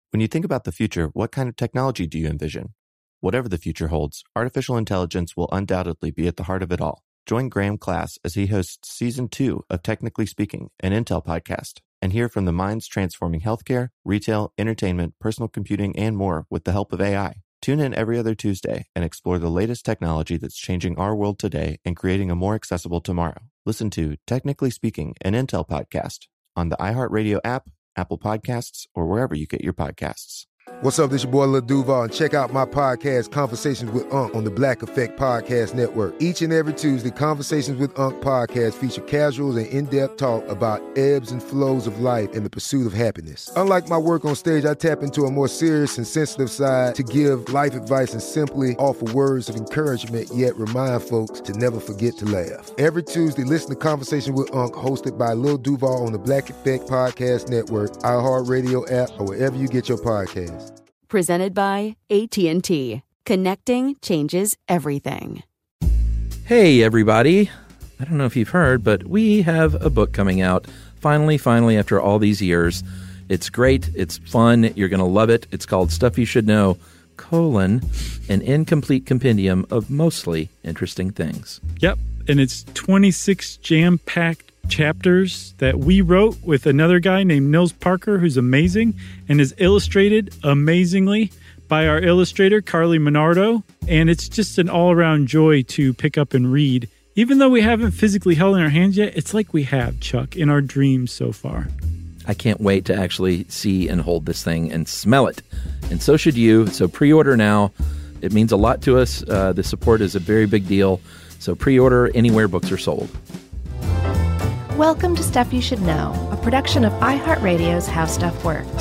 When you think about the future, what kind of technology do you envision? Whatever the future holds, artificial intelligence will undoubtedly be at the heart of it all. Join Graham Class as he hosts Season 2 of Technically Speaking, an Intel podcast, and hear from the minds transforming healthcare, retail, entertainment, personal computing, and more with the help of AI. Tune in every other Tuesday and explore the latest technology that's changing our world today and creating a more accessible tomorrow. Listen to Technically Speaking, an Intel podcast on the iHeartRadio app, Apple Podcasts, or wherever you get your podcasts. What's up, this your boy Lil Duval, and check out my podcast, Conversations with Unc, on the Black Effect Podcast Network. Each and every Tuesday, Conversations with Unc podcast feature casuals and in-depth talk about ebbs and flows of life and the pursuit of happiness. Unlike my work on stage, I tap into a more serious and sensitive side to give life advice and simply offer words of encouragement, yet remind folks to never forget to laugh. Every Tuesday, listen to Conversations with Unc, hosted by Lil Duval on the Black Effect Podcast Network, iHeartRadio app, or wherever you get your podcasts. Presented by AT&T. Connecting changes everything. Hey, everybody. I don't know if you've heard, but we have a book coming out. Finally, after all these years. It's great. It's fun. You're going to love it. It's called Stuff You Should Know, an incomplete compendium of mostly interesting things. Yep. And it's 26 jam-packed chapters that we wrote with another guy named Nils Parker, who's amazing and is illustrated amazingly by our illustrator, Carly Minardo. And it's just an all-around joy to pick up and read. Even though we haven't physically held in our hands yet, it's like we have, Chuck, in our dreams so far. I can't wait to actually see and hold this thing and smell it. And so should you. So pre-order now. It means a lot to us. The support is a very big deal. So pre-order anywhere books are sold. Welcome to Stuff You Should Know, a production of iHeartRadio's How Stuff Works.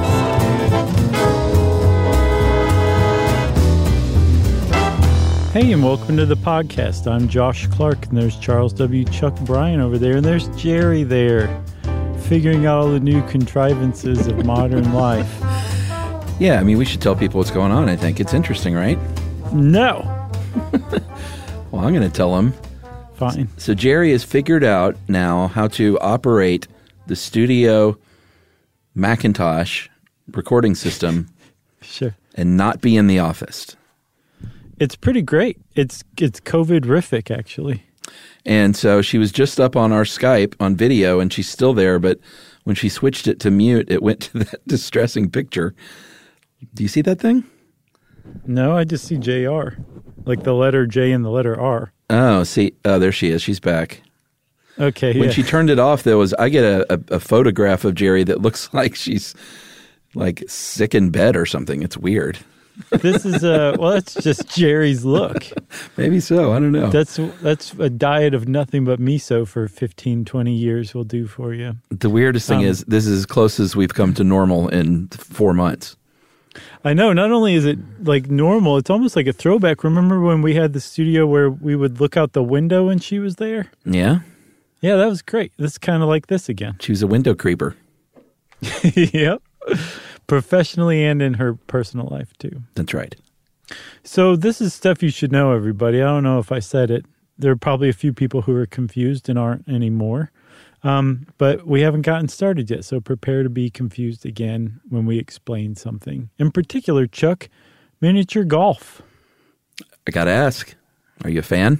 Hey, and welcome to the podcast. I'm Josh Clark, and there's Charles W. Chuck Bryan over there, and there's Jerry there, figuring out all the new contrivances of modern life. Yeah, I mean, we should tell people what's going on, I think. It's interesting, right? No. Well, I'm going to tell them. Fine. So Jerry has figured out now how to operate the Studio Macintosh recording system Sure. and not be in the office. It's pretty great. It's COVID-rific, actually. And so she was just up on our Skype on video, and she's still there, but when she switched it to mute, it went to that distressing picture. Do you see that thing? No, I just see JR, like the letter J and the letter R. Oh, see, there she is. She's back. Okay. When she turned it off, I get a photograph of Jerry that looks like she's like sick in bed or something. It's weird. This is that's just Jerry's look. Maybe so. I don't know. That's a diet of nothing but miso for 15, 20 years will do for you. The weirdest thing is this is as close as we've come to normal in 4 months. I know. Not only is it like normal, it's almost like a throwback. Remember when we had the studio where we would look out the window when she was there? Yeah. Yeah, that was great. This is kind of like this again. She was a window creeper. Yep. Professionally and in her personal life, too. That's right. So this is Stuff You Should Know, everybody. I don't know if I said it. There are probably a few people who are confused and aren't anymore. But we haven't gotten started yet, so prepare to be confused again when we explain something. In particular, Chuck, miniature golf. I got to ask, are you a fan?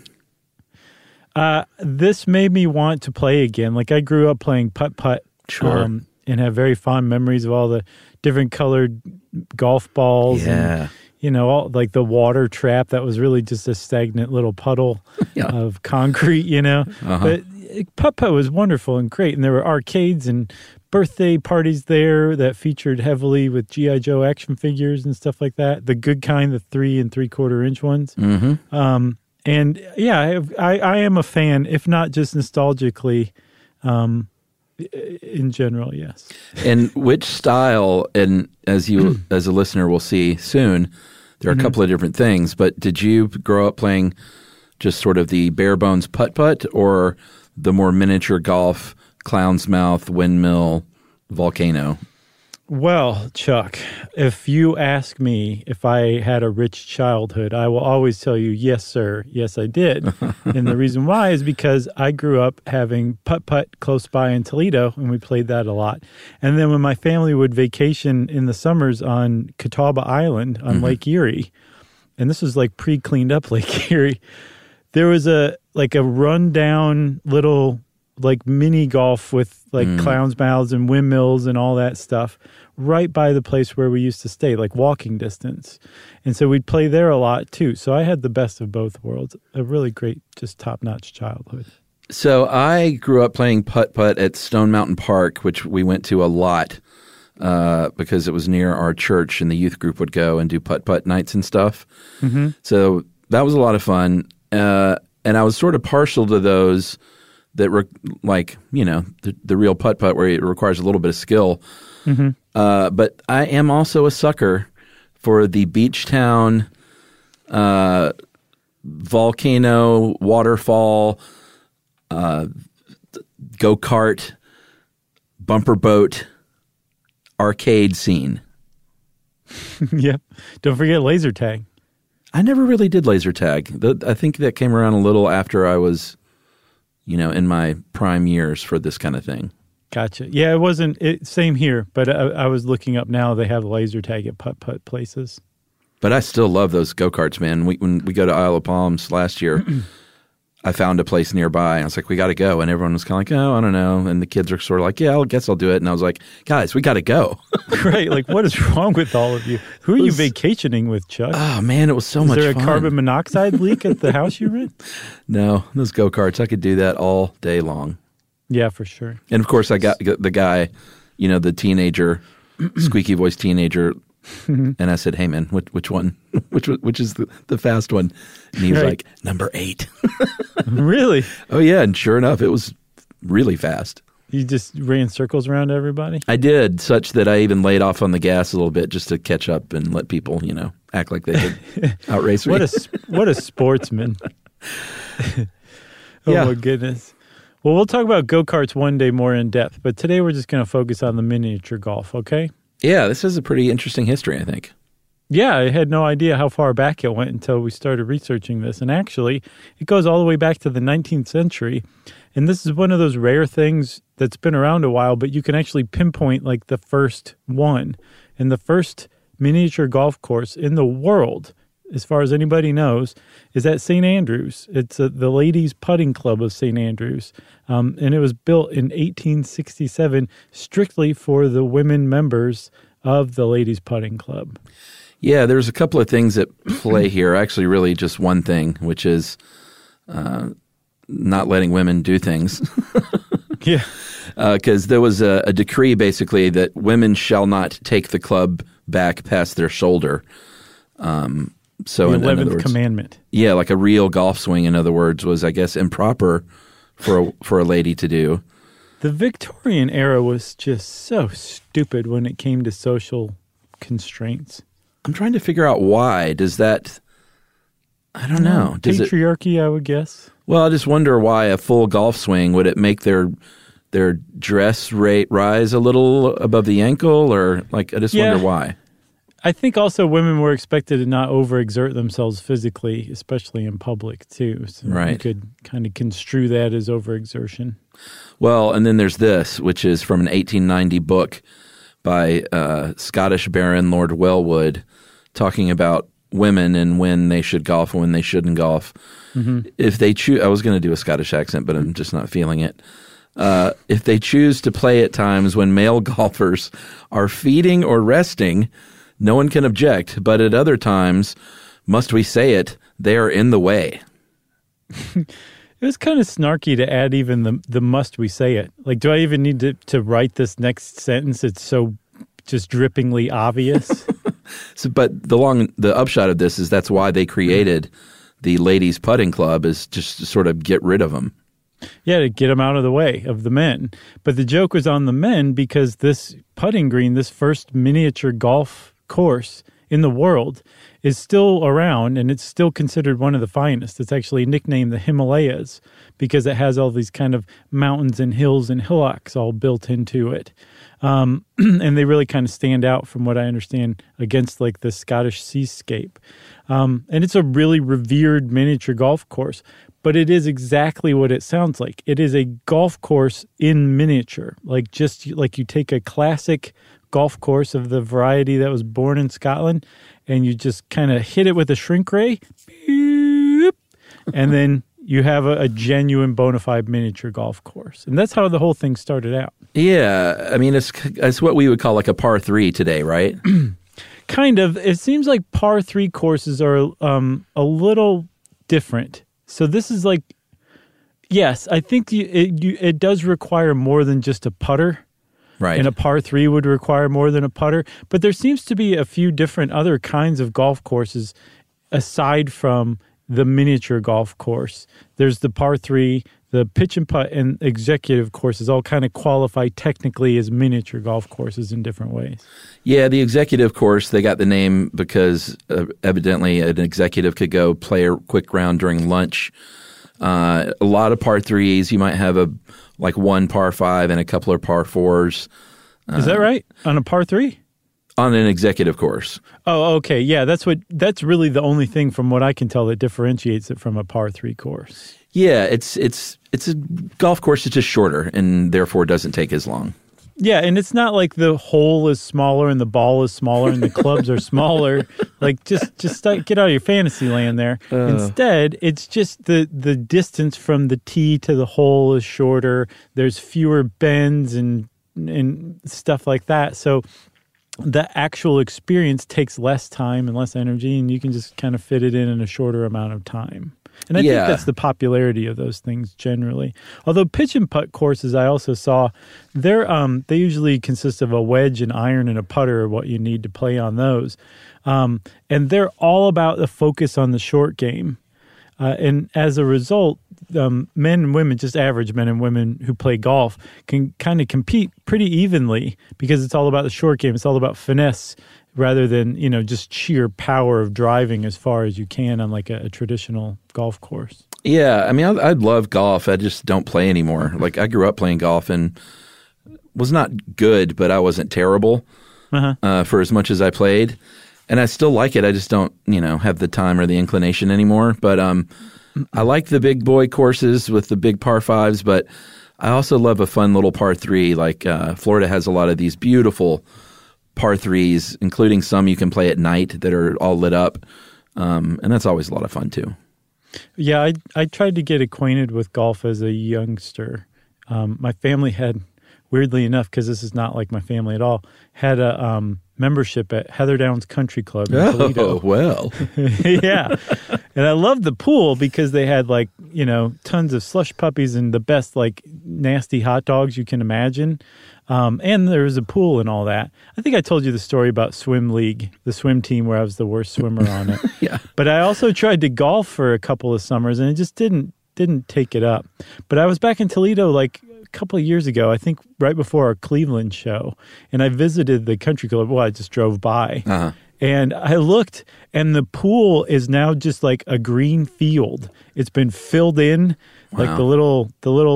This made me want to play again. Like, I grew up playing putt-putt. Sure. And have very fond memories of all the different colored golf balls. Yeah. And, all like the water trap that was really just a stagnant little puddle of concrete, Uh-huh. But putt-putt was wonderful and great. And there were arcades and birthday parties there that featured heavily with G.I. Joe action figures and stuff like that. The good kind, the 3 3/4 inch ones. Mm-hmm. And yeah, I am a fan, if not just nostalgically, in general, yes. And which style, and as you as a listener will see soon, there are a couple of different things, but did you grow up playing just sort of the bare bones putt-putt or the more miniature golf, clown's mouth, windmill, volcano? Well, Chuck, if you ask me if I had a rich childhood, I will always tell you, yes, sir. Yes, I did. And the reason why is because I grew up having putt-putt close by in Toledo, and we played that a lot. And then when my family would vacation in the summers on Catawba Island on Lake Erie, and this was like pre-cleaned up Lake Erie, there was a rundown little like mini golf with like clowns' mouths and windmills and all that stuff right by the place where we used to stay, like walking distance. And so we'd play there a lot too. So I had the best of both worlds, a really great, just top-notch childhood. So I grew up playing putt-putt at Stone Mountain Park, which we went to a lot because it was near our church, and the youth group would go and do putt-putt nights and stuff. Mm-hmm. So that was a lot of fun. And I was sort of partial to those that were like, you know, the real putt-putt where it requires a little bit of skill. Mm-hmm. But I am also a sucker for the beach town, volcano, waterfall, go-kart, bumper boat, arcade scene. Yep. Don't forget laser tag. I never really did laser tag. I think that came around a little after I was, you know, in my prime years for this kind of thing. Gotcha. Yeah, it wasn't, same here, but I was looking up now, they have laser tag at putt-putt places. But I still love those go-karts, man. When we go to Isle of Palms last year, I found a place nearby. I was like, we got to go. And everyone was kind of like, oh, I don't know. And the kids were sort of like, yeah, I guess I'll do it. And I was like, guys, we got to go. Right. Like, what is wrong with all of you? Who are you vacationing with, Chuck? Oh, man, it was so much fun. Is there a carbon monoxide leak at the house you rent? No, those go-karts, I could do that all day long. Yeah, for sure. And, of course, I got the guy, you know, the teenager, squeaky voice teenager. And I said, hey, man, which one? Which is the fast one? And he was like, number 8. Really? Oh, yeah. And sure enough, it was really fast. You just ran circles around everybody? I did, such that I even laid off on the gas a little bit just to catch up and let people, you know, act like they could outrace me. What a sportsman. Oh, yeah. My goodness. Well, we'll talk about go-karts one day more in depth, but today we're just going to focus on the miniature golf, okay? Yeah, this has a pretty interesting history, I think. Yeah, I had no idea how far back it went until we started researching this. And actually, it goes all the way back to the 19th century. And this is one of those rare things that's been around a while, but you can actually pinpoint like the first one. And the first miniature golf course in the world, as far as anybody knows, is at St. Andrews. It's the Ladies Putting Club of St. Andrews. And it was built in 1867 strictly for the women members of the Ladies Putting Club. Yeah, there's a couple of things at play here. Actually, really just one thing, which is not letting women do things. Yeah. Because there was a decree, basically, that women shall not take the club back past their shoulder. So the 11th commandment. Yeah, like a real golf swing, in other words, was, I guess, improper for a lady to do. The Victorian era was just so stupid when it came to social constraints. I'm trying to figure out why. Does that... I don't know. Patriarchy, I would guess. Well, I just wonder why a full golf swing, would it make their dress rate rise a little above the ankle? Or, like, I just wonder why. I think also women were expected to not overexert themselves physically, especially in public, too. So you could kind of construe that as overexertion. Well, and then there's this, which is from an 1890 book by Scottish Baron Lord Wellwood, talking about women and when they should golf and when they shouldn't golf. Mm-hmm. If they choose, I was going to do a Scottish accent, but I'm just not feeling it. If they choose to play at times when male golfers are feeding or resting, no one can object, but at other times, must we say it, they are in the way. It was kind of snarky to add even the must we say it. Like, do I even need to write this next sentence? It's so just drippingly obvious. But the upshot of this is that's why they created the Ladies Putting Club, is just to sort of get rid of them. Yeah, to get them out of the way of the men. But the joke was on the men because this putting green, this first miniature golf course in the world is still around, and it's still considered one of the finest. It's actually nicknamed the Himalayas because it has all these kind of mountains and hills and hillocks all built into it. And they really kind of stand out, from what I understand, against like the Scottish seascape. And it's a really revered miniature golf course, but it is exactly what it sounds like. It is a golf course in miniature, like just like you take a classic golf course of the variety that was born in Scotland, and you just kind of hit it with a shrink ray, beep, and then you have a genuine bona fide miniature golf course. And that's how the whole thing started out. Yeah. I mean, it's what we would call like a par 3 today, right? Kind of. It seems like par 3 courses are a little different. So this is like, yes, I think it does require more than just a putter. Right. And a par 3 would require more than a putter. But there seems to be a few different other kinds of golf courses aside from the miniature golf course. There's the par 3, the pitch and putt, and executive courses all kind of qualify technically as miniature golf courses in different ways. Yeah, the executive course, they got the name because evidently an executive could go play a quick round during lunch. A lot of par 3s. You might have like one par 5 and a couple of par 4s. Is that right? On a par 3? On an executive course. Oh, okay. Yeah, that's really the only thing from what I can tell that differentiates it from a par 3 course. Yeah, it's a golf course that's just shorter and therefore doesn't take as long. Yeah, and it's not like the hole is smaller and the ball is smaller and the clubs are smaller. Like just get out of your fantasy land there. Instead, it's just the distance from the tee to the hole is shorter. There's fewer bends and stuff like that. So the actual experience takes less time and less energy, and you can just kind of fit it in a shorter amount of time. And I think that's the popularity of those things generally. Although pitch and putt courses, I also saw, they usually consist of a wedge, an iron, and a putter are what you need to play on those. And they're all about the focus on the short game. And as a result, men and women, just average men and women who play golf, can kind of compete pretty evenly because it's all about the short game. It's all about finesse rather than, just sheer power of driving as far as you can on like a traditional golf course. Yeah, I mean, I love golf. I just don't play anymore. Like, I grew up playing golf and was not good, but I wasn't terrible for as much as I played. And I still like it. I just don't, have the time or the inclination anymore. But I like the big boy courses with the big par 5s, but I also love a fun little par 3. Like Florida has a lot of these beautiful par 3s, including some you can play at night that are all lit up. And that's always a lot of fun too. Yeah, I tried to get acquainted with golf as a youngster. My family had, weirdly enough, because this is not like my family at all, had a membership at Heather Downs Country Club in Toledo. Oh, well. Yeah. And I loved the pool because they had like, tons of slush puppies and the best like nasty hot dogs you can imagine. And there was a pool and all that. I think I told you the story about Swim League, the swim team where I was the worst swimmer on it. Yeah. But I also tried to golf for a couple of summers and it just didn't take it up. But I was back in Toledo like a couple of years ago, I think right before our Cleveland show, and I visited the country club. Well, I just drove by. Uh-huh. And I looked, and the pool is now just like a green field. It's been filled in, like the little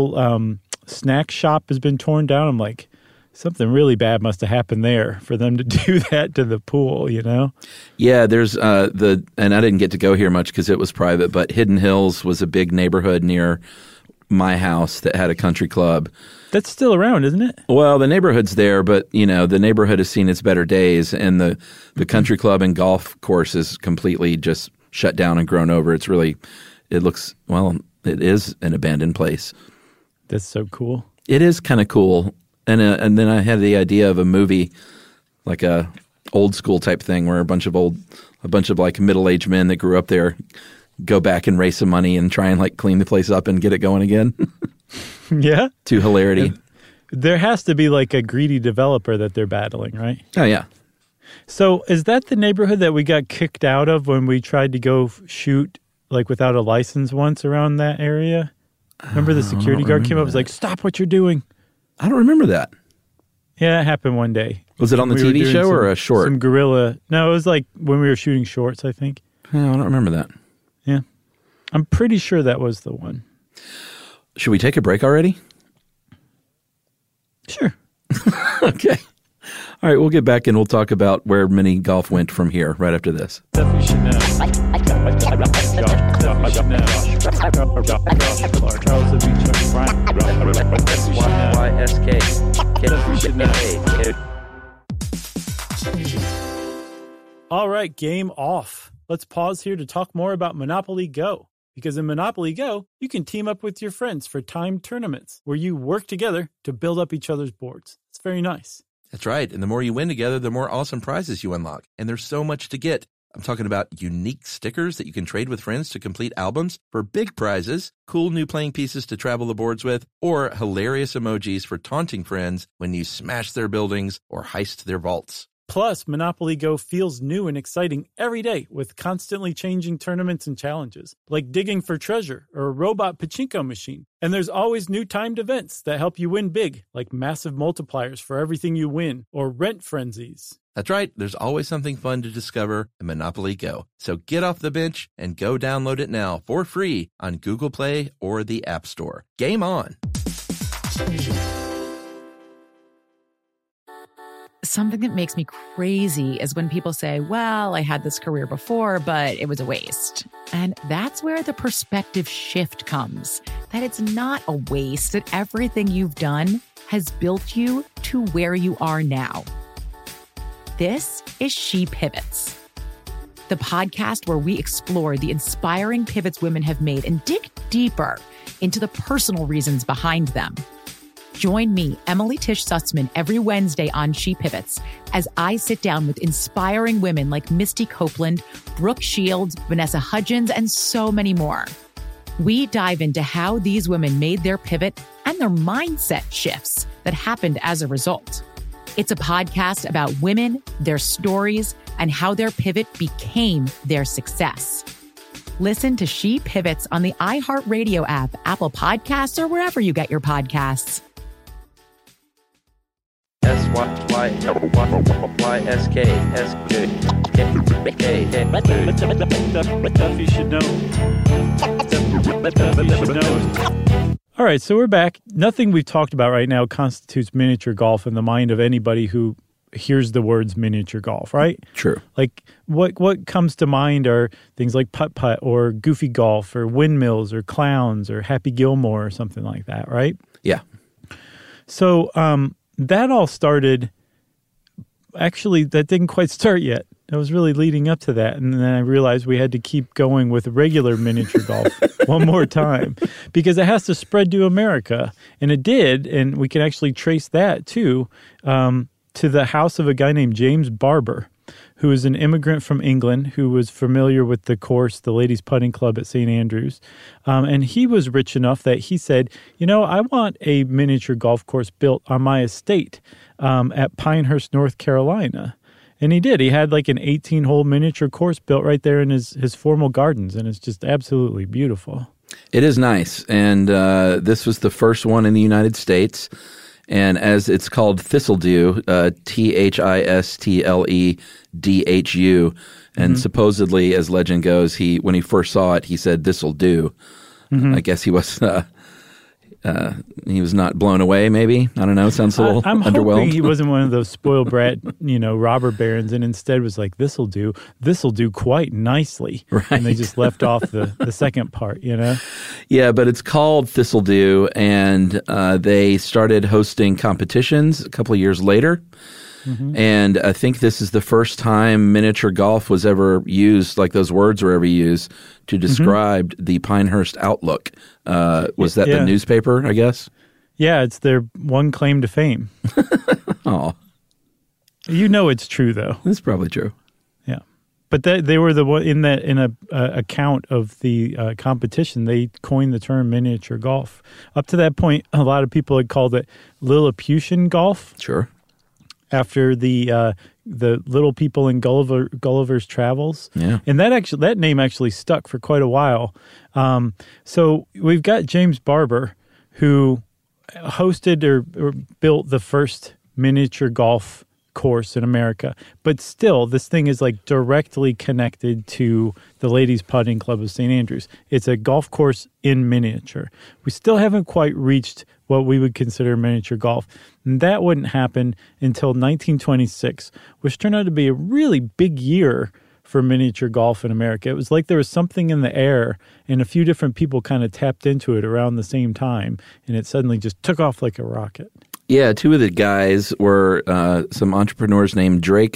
snack shop has been torn down. I'm like, something really bad must have happened there for them to do that to the pool, Yeah, there's and I didn't get to go here much because it was private, but Hidden Hills was a big neighborhood near my house that had a country club. That's still around, isn't it? Well, the neighborhood's there, but the neighborhood has seen its better days, and the country club and golf course is completely just shut down and grown over. It is an abandoned place. That's so cool. It is kind of cool. And then I had the idea of a movie, like a old school type thing, where a bunch of like middle-aged men that grew up there go back and raise some money and try and like clean the place up and get it going again. Yeah. To hilarity. There has to be like a greedy developer that they're battling, right? Oh, yeah. So is that the neighborhood that we got kicked out of when we tried to go shoot like without a license once around that area? Remember the security guard came up and was like, "Stop what you're doing." I don't remember that. Yeah, that happened one day. Was it on the We were TV doing show or some- a short? Some guerrilla. No, it was like when we were shooting shorts, I think. Yeah, I don't remember that. Yeah. I'm pretty sure that was the one. Should we take a break already? Sure. Okay. All right, we'll get back and we'll talk about where mini golf went from here right after this. Stuff you should know. Stuff you should know. Charles W. Chuck Bryant. YSK. Stuff you should know. All right, game off. Let's pause here to talk more about Monopoly Go. Because in Monopoly Go, you can team up with your friends for timed tournaments where you work together to build up each other's boards. It's very nice. That's right. And the more you win together, the more awesome prizes you unlock. And there's so much to get. I'm talking about unique stickers that you can trade with friends to complete albums for big prizes, cool new playing pieces to travel the boards with, or hilarious emojis for taunting friends when you smash their buildings or heist their vaults. Plus, Monopoly Go feels new and exciting every day with constantly changing tournaments and challenges, like digging for treasure or a robot pachinko machine. And there's always new timed events that help you win big, like massive multipliers for everything you win or rent frenzies. That's right. There's always something fun to discover in Monopoly Go. So get off the bench and go download it now for free on Google Play or the App Store. Game on. Something that makes me crazy is when people say, well, I had this career before, but it was a waste. And that's where the perspective shift comes, that it's not a waste, that everything you've done has built you to where you are now. This is She Pivots, the podcast where we explore the inspiring pivots women have made and dig deeper into the personal reasons behind them. Join me, Emily Tish Sussman, every Wednesday on She Pivots as I sit down with inspiring women like Misty Copeland, Brooke Shields, Vanessa Hudgens, and so many more. We dive into how these women made their pivot and their mindset shifts that happened as a result. It's a podcast about women, their stories, and how their pivot became their success. Listen to She Pivots on the iHeartRadio app, Apple Podcasts, or wherever you get your podcasts. Stuff you should know. Stuff you should know. All right, so we're back. Nothing we've talked about right now constitutes miniature golf in the mind of anybody who hears the words miniature golf, right? True. Like what comes to mind are things like putt-putt or goofy golf or windmills or clowns or Happy Gilmore or something like that, right? Yeah. So that all started, actually, that didn't quite start yet. I was really leading up to that, and then I realized we had to keep going with regular miniature golf one more time because it has to spread to America, and it did, and we can actually trace that too to the house of a guy named James Barber, who is an immigrant from England who was familiar with the course, the Ladies Putting Club at St. Andrews, and he was rich enough that he said, you know, I want a miniature golf course built on my estate at Pinehurst, North Carolina. And he did. He had like an 18-hole miniature course built right there in his formal gardens, and it's just absolutely beautiful. It is nice, and this was the first one in the United States, and as it's called Thistledew, THISTLEDHU, and supposedly, as legend goes, when he first saw it, he said, "This'll do." I guess he was not blown away, maybe. I don't know. It sounds a little I'm underwhelmed. hoping he wasn't one of those spoiled brat, robber barons, and instead was like, this'll do quite nicely. Right. And they just left off the second part, Yeah, but it's called Thistledew, and they started hosting competitions a couple of years later. And I think this is the first time miniature golf was ever used, like those words were ever used, to describe the Pinehurst Outlook. Was that the newspaper, I guess? Yeah, it's their one claim to fame. Oh. It's true, though. That's probably true. Yeah. But they were the one in a account of the competition. They coined the term miniature golf. Up to that point, a lot of people had called it Lilliputian golf. Sure. After the little people in Gulliver's Travels. Yeah. And that name actually stuck for quite a while. So we've got James Barber, who hosted or built the first miniature golf course in America. But still, this thing is like directly connected to the Ladies Putting Club of St. Andrews. It's a golf course in miniature. We still haven't quite reached what we would consider miniature golf. And that wouldn't happen until 1926, which turned out to be a really big year for miniature golf in America. It was like there was something in the air, and a few different people kind of tapped into it around the same time, and it suddenly just took off like a rocket. Yeah, two of the guys were some entrepreneurs named Drake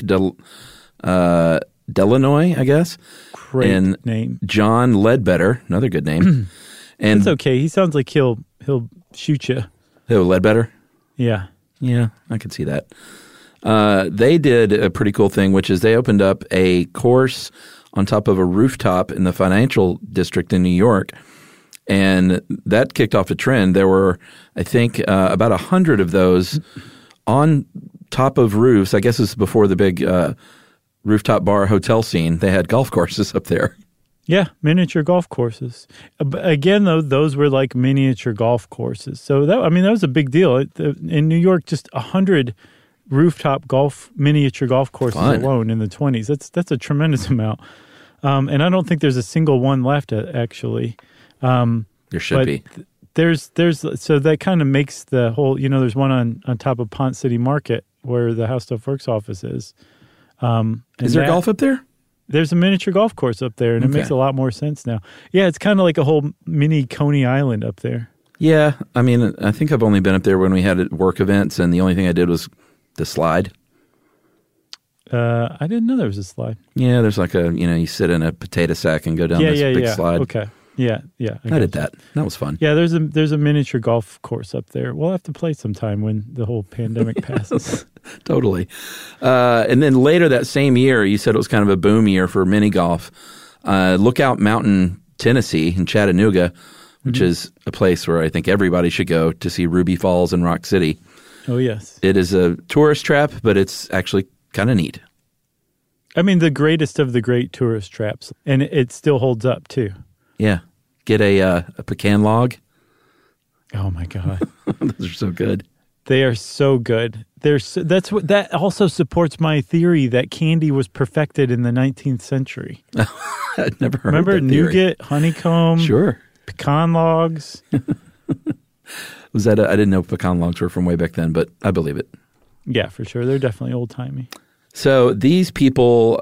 Delanoy, I guess. Great and name. John Ledbetter, another good name. And it's okay. He sounds like he'll shoot you. Oh, Ledbetter? Yeah. Yeah, I could see that. They did a pretty cool thing, which is they opened up a course on top of a rooftop in the financial district in New York, and that kicked off a trend. There were, I think, about 100 of those on top of roofs. I guess this is before the big rooftop bar hotel scene. They had golf courses up there. Yeah, miniature golf courses. Again, though, those were like miniature golf courses. So that was a big deal. In New York, just 100 rooftop miniature golf courses alone in the 20s. That's a tremendous amount. And I don't think there's a single one left, actually. There should be. There's so that kind of makes the whole, there's one on top of Pont City Market where the How Stuff Works office is. Is there golf up there? There's a miniature golf course up there, and it makes a lot more sense now. Yeah, it's kind of like a whole mini Coney Island up there. Yeah, I mean, I think I've only been up there when we had work events, and the only thing I did was the slide. I didn't know there was a slide. Yeah, there's like you sit in a potato sack and go down this big slide. Okay. Yeah. I did that. That was fun. Yeah, there's a miniature golf course up there. We'll have to play sometime when the whole pandemic passes. Totally. And then later that same year, you said it was kind of a boom year for mini golf. Lookout Mountain, Tennessee, in Chattanooga, which is a place where I think everybody should go to see Ruby Falls and Rock City. Oh, yes. It is a tourist trap, but it's actually kind of neat. I mean, the greatest of the great tourist traps, and it still holds up, too. Yeah. Get a pecan log. Oh, my God. Those are so good. They are so good. That also supports my theory that candy was perfected in the 19th century. I'd never heard Remember that theory. nougat, honeycomb, sure, pecan logs. Was that? I didn't know pecan logs were from way back then, but I believe it. Yeah, for sure. They're definitely old timey. So these people,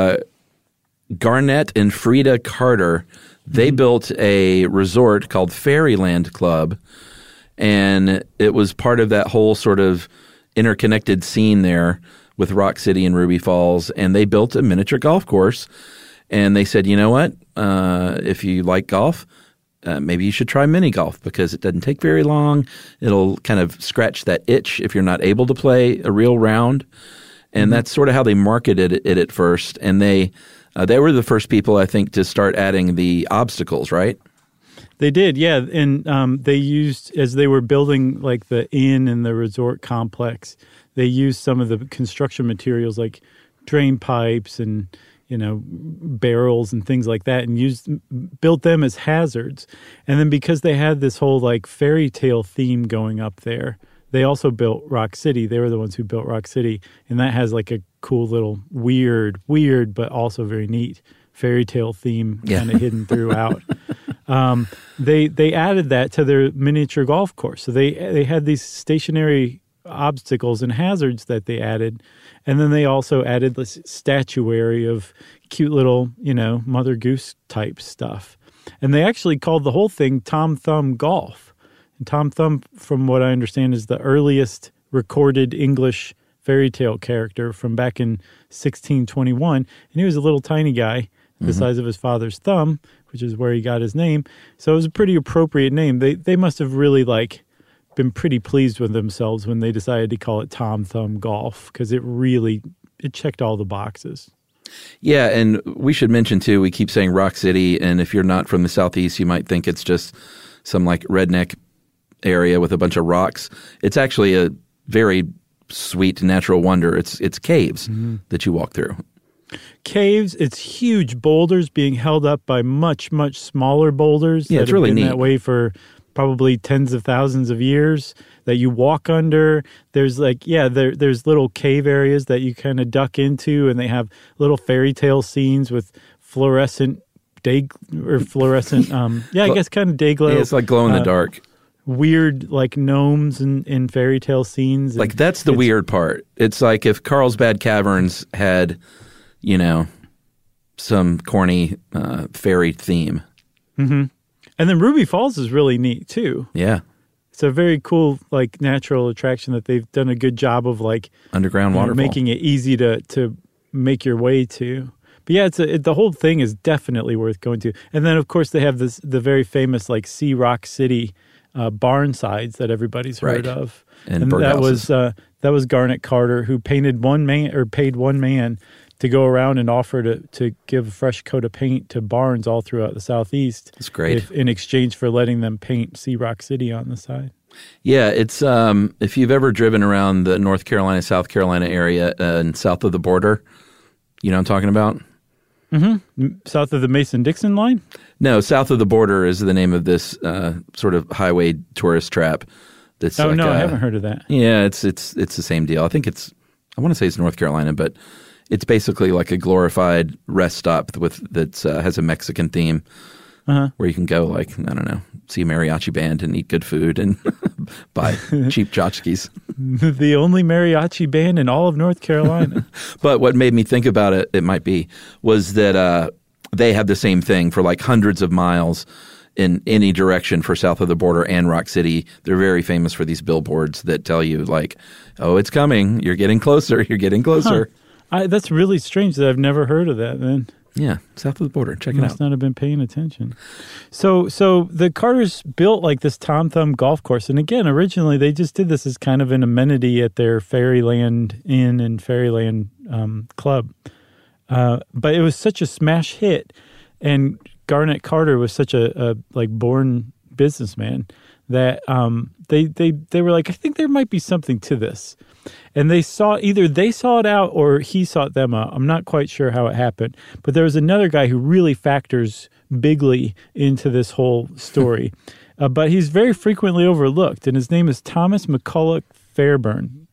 Garnett and Frida Carter, they built a resort called Fairyland Club. And it was part of that whole sort of interconnected scene there with Rock City and Ruby Falls. And they built a miniature golf course. And they said, you know what? If you like golf, maybe you should try mini golf because it doesn't take very long. It'll kind of scratch that itch if you're not able to play a real round. And that's sort of how they marketed it at first. And they were the first people, I think, to start adding the obstacles, right? They did, yeah. And they used, as they were building like the inn and the resort complex, they used some of the construction materials like drain pipes and, barrels and things like that and built them as hazards. And then because they had this whole like fairy tale theme going up there, they also built Rock City. They were the ones who built Rock City. And that has like a cool little weird, but also very neat fairy tale theme kind of hidden throughout. They added that to their miniature golf course. So they had these stationary obstacles and hazards that they added. And then they also added this statuary of cute little, Mother Goose type stuff. And they actually called the whole thing Tom Thumb Golf. And Tom Thumb, from what I understand, is the earliest recorded English fairy tale character from back in 1621. And he was a little tiny guy, the size of his father's thumb, which is where he got his name. So it was a pretty appropriate name. They must have really been pretty pleased with themselves when they decided to call it Tom Thumb Golf because it checked all the boxes. Yeah, and we should mention too, we keep saying Rock City, and if you're not from the Southeast, you might think it's just some redneck area with a bunch of rocks. It's actually a very sweet natural wonder. It's caves that you walk through. Caves, it's huge boulders being held up by much, much smaller boulders. Yeah, it's really neat. That way for probably tens of thousands of years that you walk under. There's there's little cave areas that you kind of duck into, and they have little fairy tale scenes with fluorescent I guess kind of day glow. Yeah, it's like glow in the dark. Weird like gnomes in fairy tale scenes. Like that's the weird part. It's like if Carlsbad Caverns had, some corny fairy theme. Mm-hmm. And then Ruby Falls is really neat too. Yeah. It's a very cool like natural attraction that they've done a good job of like underground waterfall, making it easy to make your way to. But yeah, the whole thing is definitely worth going to. And then of course they have the very famous like Sea Rock City barn sides that everybody's heard of. And that was Garnet Carter, who paid one man to go around and offer to give a fresh coat of paint to barns all throughout the Southeast. That's great. In exchange for letting them paint Sea Rock City on the side. Yeah, it's if you've ever driven around the North Carolina, South Carolina area and south of the border, you know what I'm talking about? Mm-hmm. South of the Mason-Dixon line? No, south of the border is the name of this sort of highway tourist trap. That's I haven't heard of that. Yeah, it's the same deal. I want to say it's North Carolina, but it's basically like a glorified rest stop that has a Mexican theme, where you can go like, I don't know, see a mariachi band and eat good food and buy cheap tchotchkes. The only mariachi band in all of North Carolina. But what made me think about it might be, was that they have the same thing for like hundreds of miles in any direction for south of the border and Rock City. They're very famous for these billboards that tell you like, oh, it's coming. You're getting closer. You're getting closer. That's really strange that I've never heard of that then. Yeah, south of the border. Check it out. Must not have been paying attention. So the Carters built like this Tom Thumb golf course. And again, originally they just did this as kind of an amenity at their Fairyland Inn and Fairyland Club. But it was such a smash hit, and Garnet Carter was such a born businessman that they were like, I think there might be something to this. And either they saw it out or he sought them out. I'm not quite sure how it happened. But there was another guy who really factors bigly into this whole story. But he's very frequently overlooked, and his name is Thomas McCulloch Fairburn.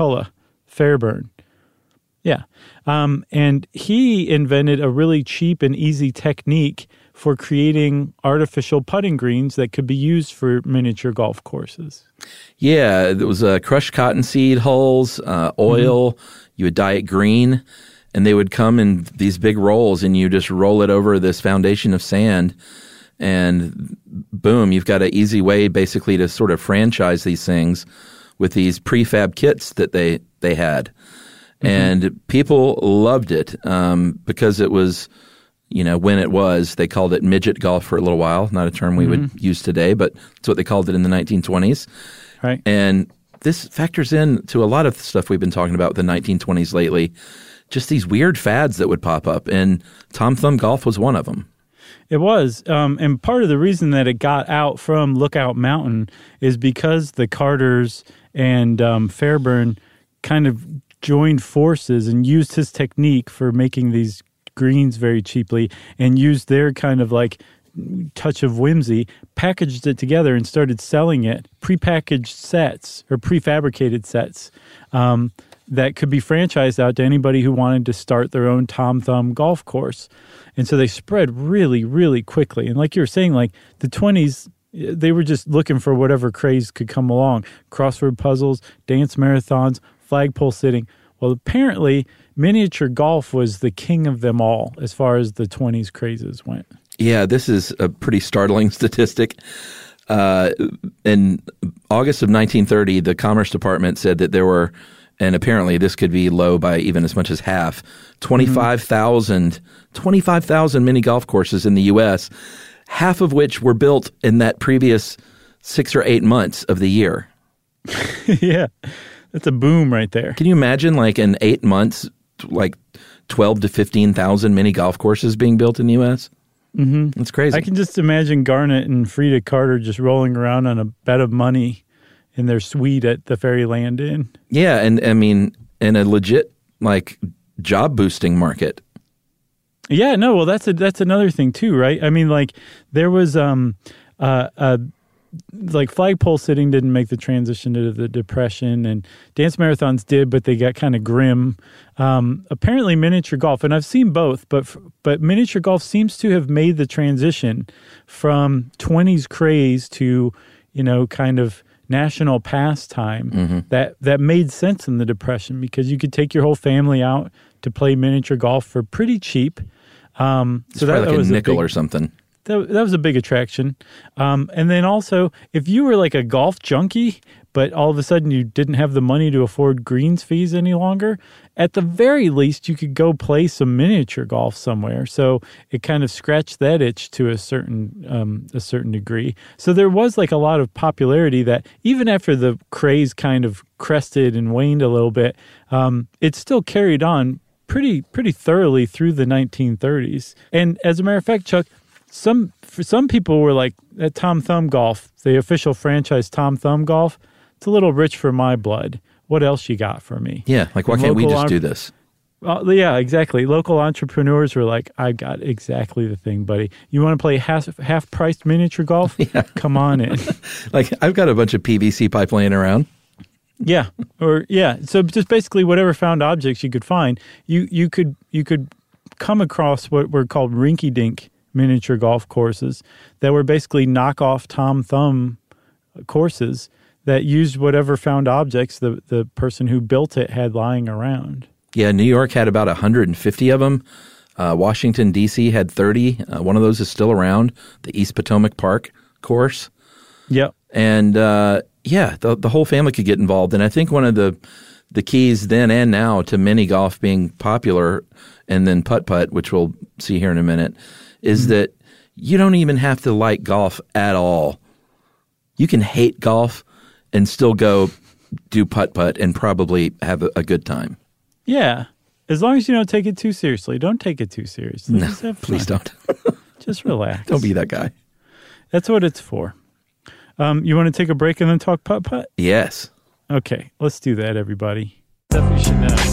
Yeah. And he invented a really cheap and easy technique for creating artificial putting greens that could be used for miniature golf courses. Yeah, it was crushed cottonseed hulls, oil. Mm-hmm. You would dye it green, and they would come in these big rolls, and you just roll it over this foundation of sand, and boom, you've got an easy way basically to sort of franchise these things with these prefab kits that they had. Mm-hmm. And people loved it because it was, when it was, they called it midget golf for a little while, not a term we would use today, but it's what they called it in the 1920s. Right. And this factors in to a lot of stuff we've been talking about in the 1920s lately, just these weird fads that would pop up, and Tom Thumb golf was one of them. It was, and part of the reason that it got out from Lookout Mountain is because the Carters and Fairburn kind of joined forces and used his technique for making these greens very cheaply, and used their kind of like touch of whimsy, packaged it together and started selling it, prepackaged sets or prefabricated sets that could be franchised out to anybody who wanted to start their own Tom Thumb golf course. And so they spread really, really quickly. And like you were saying, like the 20s, they were just looking for whatever craze could come along. Crossword puzzles, dance marathons, flagpole sitting. Well, apparently miniature golf was the king of them all as far as the 20s crazes went. Yeah, this is a pretty startling statistic. In August of 1930, the Commerce Department said that there were, and apparently this could be low by even as much as half, 25,000 mini golf courses in the U.S., half of which were built in that previous 6 or 8 months of the year. Yeah, that's a boom right there. Can you imagine, like in 8 months, like 12 to 15,000 mini golf courses being built in the U.S.? Mm-hmm. That's crazy. I can just imagine Garnet and Frida Carter just rolling around on a bed of money in their suite at the Fairyland Inn. Yeah, and I mean, in a legit like job boosting market. Yeah, no, well, that's another thing too, right? I mean, like there was like flagpole sitting didn't make the transition to the Depression, and dance marathons did, but they got kind of grim. Apparently miniature golf, and I've seen both, but miniature golf seems to have made the transition from 20s craze to, kind of national pastime that made sense in the Depression, because you could take your whole family out to play miniature golf for pretty cheap. So that was a nickel or something. That was a big attraction. And then also, if you were like a golf junkie, but all of a sudden you didn't have the money to afford greens fees any longer, at the very least, you could go play some miniature golf somewhere. So it kind of scratched that itch to a certain degree. So there was like a lot of popularity that even after the craze kind of crested and waned a little bit, it still carried on pretty thoroughly through the 1930s. And as a matter of fact, Chuck, for some people were like, at Tom Thumb Golf, the official franchise Tom Thumb Golf, it's a little rich for my blood. What else you got for me? Yeah, like why can't we just do this? Yeah, exactly. Local entrepreneurs were like, I got exactly the thing, buddy. You want to play half-priced miniature golf? Yeah. Come on in. Like, I've got a bunch of PVC pipe laying around. Yeah, so just basically whatever found objects you could find, you could come across what were called rinky-dink miniature golf courses that were basically knockoff Tom Thumb courses that used whatever found objects the person who built it had lying around. Yeah, New York had about 150 of them. Washington, D.C. had 30. One of those is still around, the East Potomac Park course. Yep. And, the whole family could get involved. And I think one of the keys then and now to mini golf being popular, and then putt-putt, which we'll see here in a minute, is that you don't even have to like golf at all. You can hate golf and still go do putt-putt and probably have a good time. Yeah. As long as you don't take it too seriously. Don't take it too seriously. No, just have fun. please don't. Just relax. Don't be that guy. That's what it's for. You want to take a break and then talk putt-putt? Yes. Okay. Let's do that, everybody. Stuff you should know.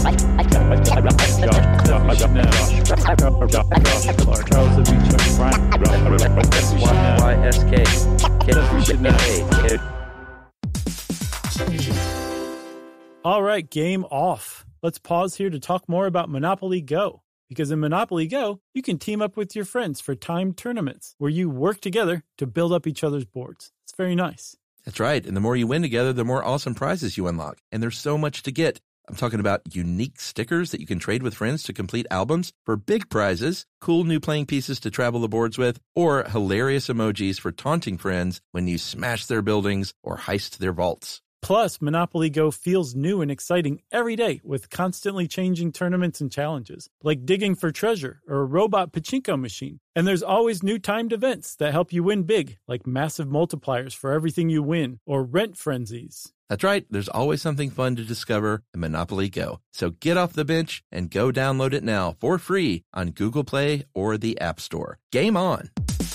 All right, game off. Let's pause here to talk more about Monopoly Go. Because in Monopoly Go, you can team up with your friends for timed tournaments where you work together to build up each other's boards. It's very nice. That's right. And the more you win together, the more awesome prizes you unlock. And there's so much to get. I'm talking about unique stickers that you can trade with friends to complete albums for big prizes, cool new playing pieces to travel the boards with, or hilarious emojis for taunting friends when you smash their buildings or heist their vaults. Plus, Monopoly Go feels new and exciting every day with constantly changing tournaments and challenges, like digging for treasure or a robot pachinko machine. And there's always new timed events that help you win big, like massive multipliers for everything you win or rent frenzies. That's right. There's always something fun to discover in Monopoly Go. So get off the bench and go download it now for free on Google Play or the App Store. Game on!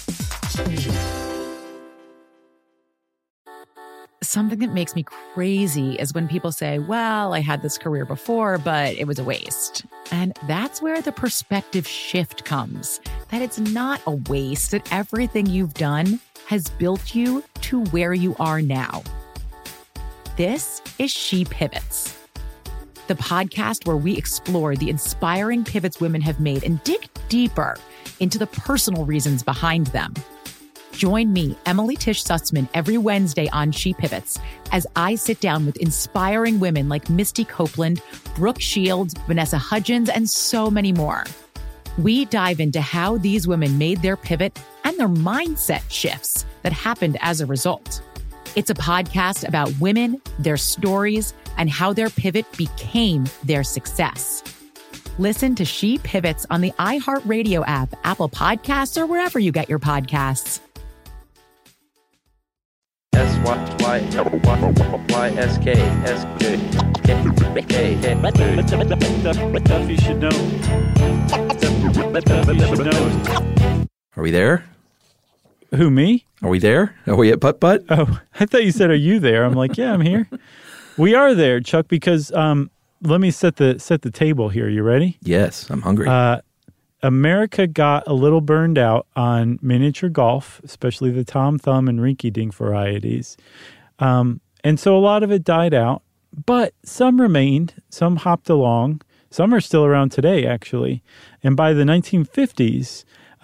Something that makes me crazy is when people say, well, I had this career before, but it was a waste. And that's where the perspective shift comes, that it's not a waste, that everything you've done has built you to where you are now. This is She Pivots, the podcast where we explore the inspiring pivots women have made and dig deeper into the personal reasons behind them. Join me, Emily Tish Sussman, every Wednesday on She Pivots as I sit down with inspiring women like Misty Copeland, Brooke Shields, Vanessa Hudgens, and so many more. We dive into how these women made their pivot and their mindset shifts that happened as a result. It's a podcast about women, their stories, and how their pivot became their success. Listen to She Pivots on the iHeartRadio app, Apple Podcasts, or wherever you get your podcasts. Stuff you should know. Are we there? Who, me? Are we there? Are we at putt-putt? Oh, I thought you said, are you there? I'm like, yeah, I'm here. We are there, Chuck, because let me set the table here. You ready? Yes, I'm hungry. America got a little burned out on miniature golf, especially the Tom Thumb and Rinky Dink varieties. And so a lot of it died out, but some remained, some hopped along. Some are still around today, actually. And by the 1950s,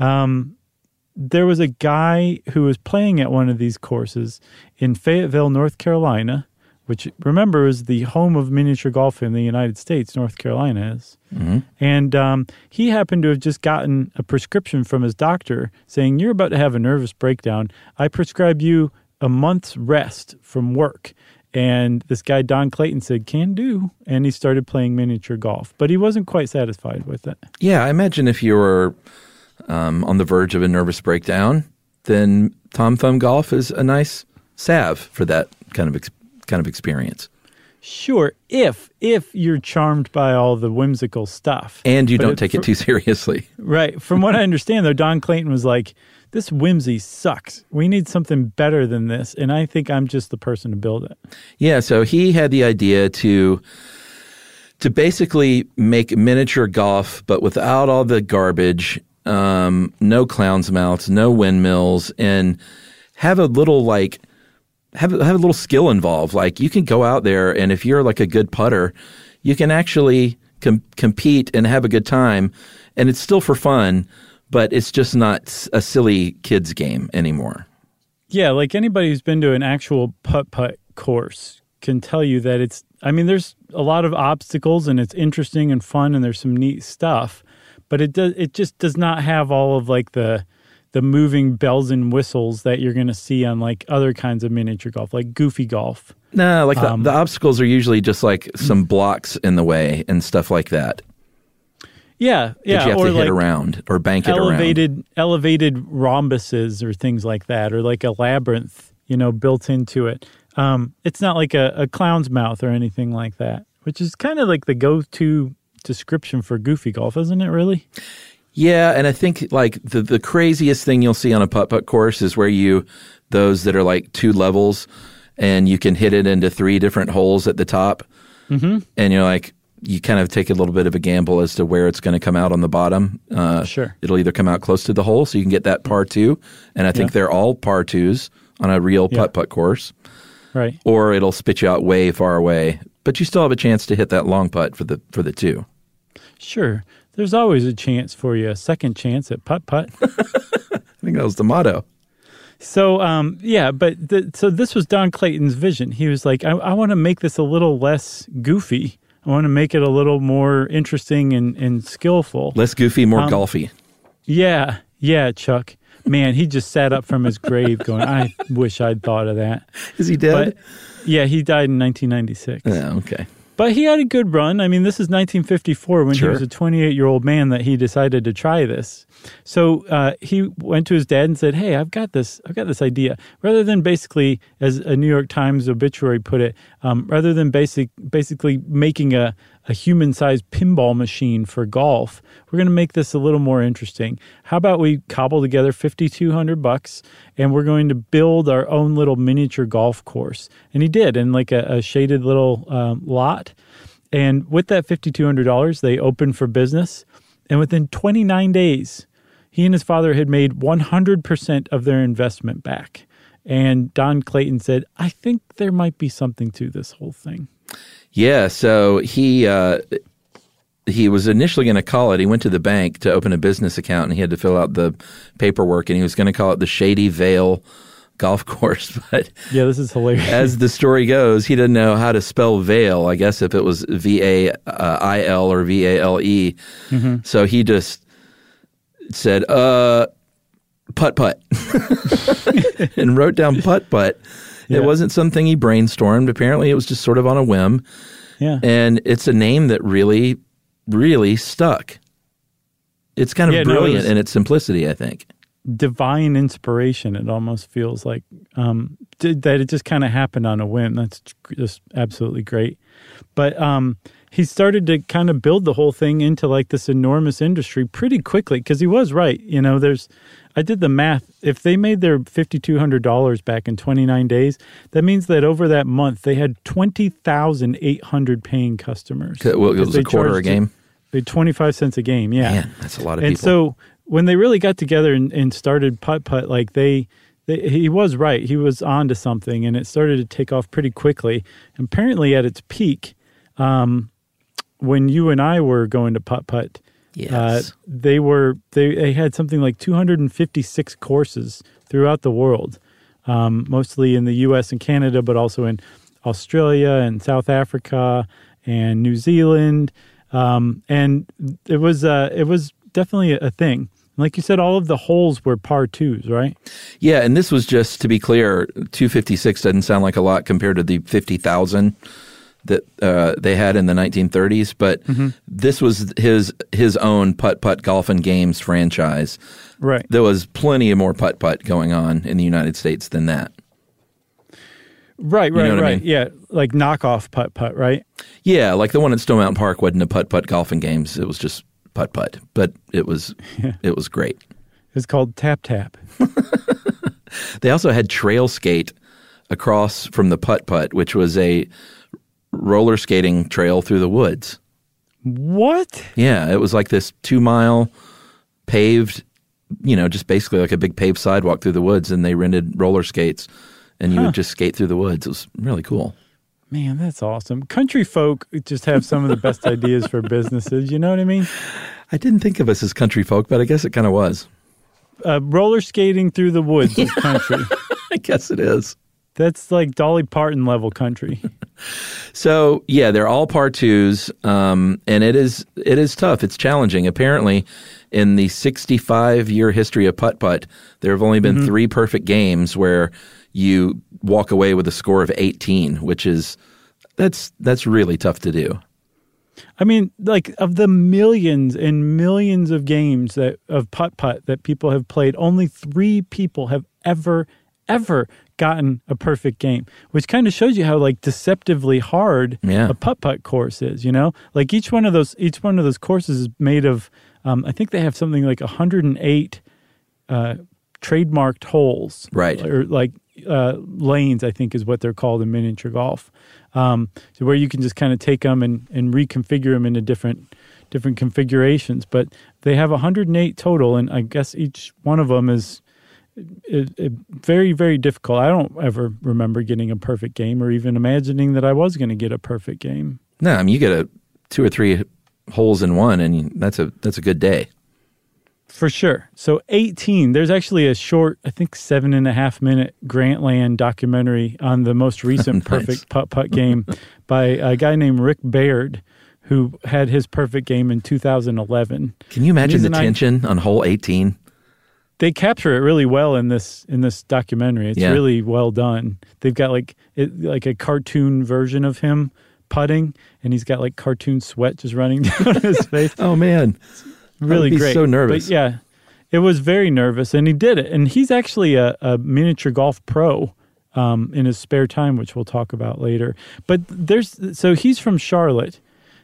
there was a guy who was playing at one of these courses in Fayetteville, North Carolina, which, remember, is the home of miniature golf in the United States, North Carolina is. Mm-hmm. And he happened to have just gotten a prescription from his doctor saying, you're about to have a nervous breakdown. I prescribe you a month's rest from work. And this guy, Don Clayton, said, can do. And he started playing miniature golf. But he wasn't quite satisfied with it. Yeah, I imagine if you were on the verge of a nervous breakdown, then Tom Thumb golf is a nice salve for that kind of experience. Sure, if you're charmed by all the whimsical stuff. And you don't take it too seriously. Right. From what I understand, though, Don Clayton was like, this whimsy sucks. We need something better than this, and I think I'm just the person to build it. Yeah, so he had the idea to basically make miniature golf, but without all the garbage, no clown's mouths, no windmills, and have a little have a little skill involved. Like, you can go out there, and if you're like a good putter, you can actually compete and have a good time, and it's still for fun, but it's just not a silly kids game anymore. Yeah, like anybody who's been to an actual putt-putt course can tell you that there's a lot of obstacles, and it's interesting and fun, and there's some neat stuff, but it just does not have all of like the moving bells and whistles that you're going to see on like other kinds of miniature golf, like goofy golf. No, like the obstacles are usually just like some blocks in the way and stuff like that. Yeah, that you have to hit around or bank it around. Elevated rhombuses or things like that, or like a labyrinth, built into it. It's not like a clown's mouth or anything like that, which is kind of like the go-to description for goofy golf, isn't it, really? Yeah, and I think like the craziest thing you'll see on a putt-putt course is where those that are like 2 levels, and you can hit it into 3 different holes at the top. Mm-hmm. And you're like, you kind of take a little bit of a gamble as to where it's going to come out on the bottom. Sure. It'll either come out close to the hole, so you can get that par 2, and I think they're all par 2s on a real putt-putt course. Right. Or it'll spit you out way far away, but you still have a chance to hit that long putt for the 2. Sure. There's always a chance for you, a second chance at putt-putt. I think that was the motto. So, so this was Don Clayton's vision. He was like, I want to make this a little less goofy. I want to make it a little more interesting and skillful. Less goofy, more golfy. Yeah, Chuck. Man, he just sat up from his grave going, I wish I'd thought of that. Is he dead? But, yeah, he died in 1996. Yeah, okay. But he had a good run. I mean, this is 1954 when he was a 28-year-old man that he decided to try this. So he went to his dad and said, hey, I've got this idea. Rather than basically, as a New York Times obituary put it, rather than basically making a human-sized pinball machine for golf, we're going to make this a little more interesting. How about we cobble together $5,200 and we're going to build our own little miniature golf course? And he did, in like a shaded little lot. And with that $5,200, they opened for business. And within 29 days, he and his father had made 100% of their investment back. And Don Clayton said, I think there might be something to this whole thing. Yeah, so he was initially going to call it. He went to the bank to open a business account, and he had to fill out the paperwork, and he was going to call it the Shady Vale Golf Course. But yeah, this is hilarious. As the story goes, he didn't know how to spell Vale. I guess if it was V-A-I-L or V-A-L-E. Mm-hmm. So he just said, putt-putt, and wrote down putt-putt. Yeah. It wasn't something he brainstormed. Apparently, it was just sort of on a whim. Yeah. And it's a name that really, really stuck. It's kind of brilliant in its simplicity, I think. Divine inspiration, it almost feels like, that it just kind of happened on a whim. That's just absolutely great. But he started to kind of build the whole thing into like this enormous industry pretty quickly, because he was right. I did the math. If they made their $5,200 back in 29 days, that means that over that month they had 20,800 paying customers. Well, it was a quarter a game. They're 25 cents a game, yeah. Man, that's a lot of and people. So when they really got together and started putt-putt, like he was right. He was on to something, and it started to take off pretty quickly. And apparently at its peak, when you and I were going to putt-putt, Yes. they had something like 256 courses throughout the world, mostly in the U.S. and Canada, but also in Australia and South Africa and New Zealand. And it was definitely a thing. Like you said, all of the holes were par twos, right? Yeah, and this was just, to be clear, 256 doesn't sound like a lot compared to the 50,000 that they had in the 1930s, but this was his own putt-putt golf and games franchise. Right. There was plenty of more putt-putt going on in the United States than that. Right. You know what I mean? Yeah, like knockoff putt-putt, right? Yeah, like the one at Stone Mountain Park wasn't a putt-putt golf and games. It was just putt-putt, but it was great. It's called tap-tap. They also had trail skate across from the putt-putt, which was a roller skating trail through the woods. What? Yeah, it was like this 2-mile paved, just basically like a big paved sidewalk through the woods, and they rented roller skates, and you would just skate through the woods. It was really cool. Man, that's awesome. Country folk just have some of the best ideas for businesses. You know what I mean? I didn't think of us as country folk, but I guess it kind of was. Roller skating through the woods is country. I guess it is. That's like Dolly Parton level country. So, yeah, they're all par twos, and it is tough. It's challenging. Apparently, in the 65-year history of putt-putt, there have only been 3 perfect games where you walk away with a score of 18, which is that's really tough to do. I mean, like, of the millions and millions of games of putt-putt that people have played, only 3 people have ever gotten a perfect game, which kind of shows you how like deceptively hard a putt-putt course is, Like each one of those courses is made of I think they have something like 108 trademarked holes. Right. Or like lanes, I think is what they're called in miniature golf. So where you can just kind of take them and reconfigure them into different configurations, but they have 108 total, and I guess each one of them is very, very difficult. I don't ever remember getting a perfect game or even imagining that I was going to get a perfect game. No, I mean, you get 2 or 3 holes in one, and that's a good day. For sure. So 18, there's actually a short, I think 7.5-minute Grantland documentary on the most recent perfect putt-putt game by a guy named Rick Baird, who had his perfect game in 2011. Can you imagine the tension on hole 18? They capture it really well in this documentary. It's really well done. They've got like a cartoon version of him putting, and he's got like cartoon sweat just running down his face. Oh man, really I'd be great. So nervous. But yeah, it was very nervous, and he did it. And he's actually a miniature golf pro in his spare time, which we'll talk about later. But so he's from Charlotte.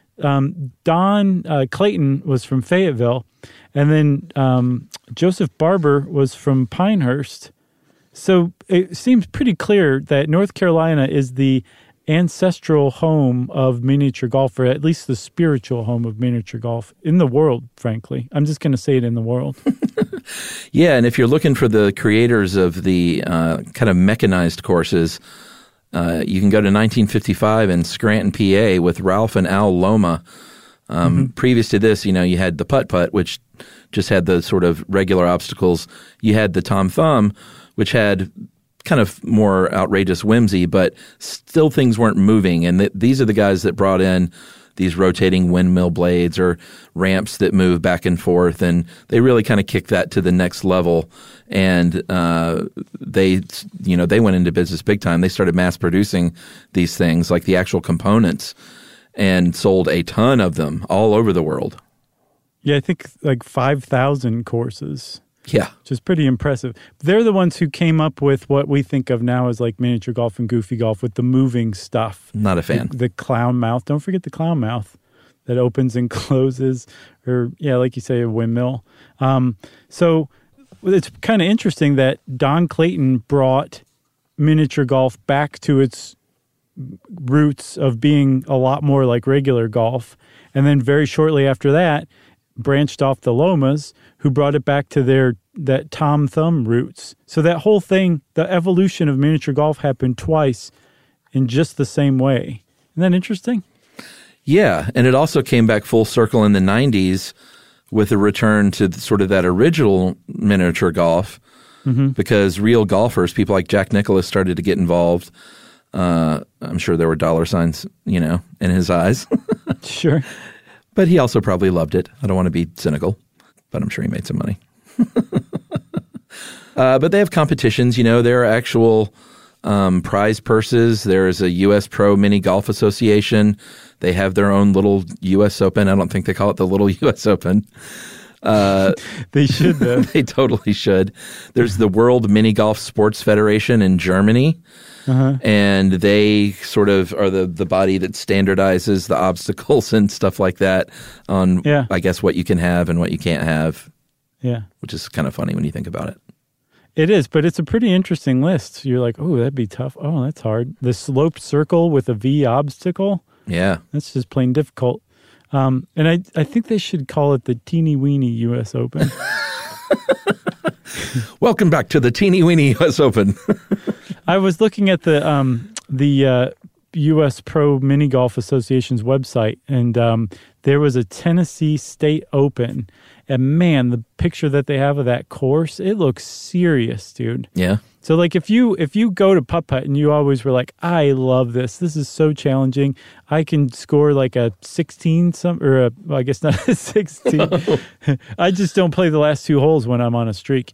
Don Clayton was from Fayetteville, and then Joseph Barber was from Pinehurst. So it seems pretty clear that North Carolina is the ancestral home of miniature golf, or at least the spiritual home of miniature golf in the world, frankly. I'm just going to say it in the world. Yeah, and if you're looking for the creators of the kind of mechanized courses, you can go to 1955 in Scranton, PA with Ralph and Al Loma. Previous to this, you had the putt-putt, which just had the sort of regular obstacles. You had the Tom Thumb, which had kind of more outrageous whimsy, but still things weren't moving. And these are the guys that brought in these rotating windmill blades or ramps that move back and forth, and they really kind of kicked that to the next level. And they went into business big time. They started mass producing these things, like the actual components, and sold a ton of them all over the world. Yeah, I think like 5,000 courses. Yeah. Which is pretty impressive. They're the ones who came up with what we think of now as like miniature golf and goofy golf with the moving stuff. Not a fan. The clown mouth. Don't forget the clown mouth that opens and closes, or like you say, a windmill. So it's kind of interesting that Don Clayton brought miniature golf back to its roots of being a lot more like regular golf. And then very shortly after that, branched off the Lomas, who brought it back to that Tom Thumb roots. So that whole thing, the evolution of miniature golf happened twice in just the same way. Isn't that interesting? Yeah, and it also came back full circle in the 90s with a return to sort of that original miniature golf because real golfers, people like Jack Nicklaus, started to get involved. I'm sure there were dollar signs, in his eyes. Sure. But he also probably loved it. I don't want to be cynical, but I'm sure he made some money. But they have competitions. There are actual prize purses. There is a U.S. Pro Mini Golf Association. They have their own little U.S. Open. I don't think they call it the little U.S. Open. They should, though. They totally should. There's the World Mini Golf Sports Federation in Germany. And they sort of are the body that standardizes the obstacles and stuff like that on, I guess, what you can have and what you can't have. Yeah. Which is kind of funny when you think about it. It is, but it's a pretty interesting list. You're like, oh, that'd be tough. Oh, that's hard. The sloped circle with a V obstacle. Yeah. That's just plain difficult. And I think they should call it the Teeny Weeny U.S. Open. Welcome back to the Teeny Weeny U.S. Open. I was looking at the U.S. Pro Mini Golf Association's website, and there was a Tennessee State Open. And man, the picture that they have of that course, it looks serious, dude. Yeah. So like if you go to putt-putt and you always were like, I love this. This is so challenging. I can score like a 16 I guess not a 16. I just don't play the last two holes when I'm on a streak.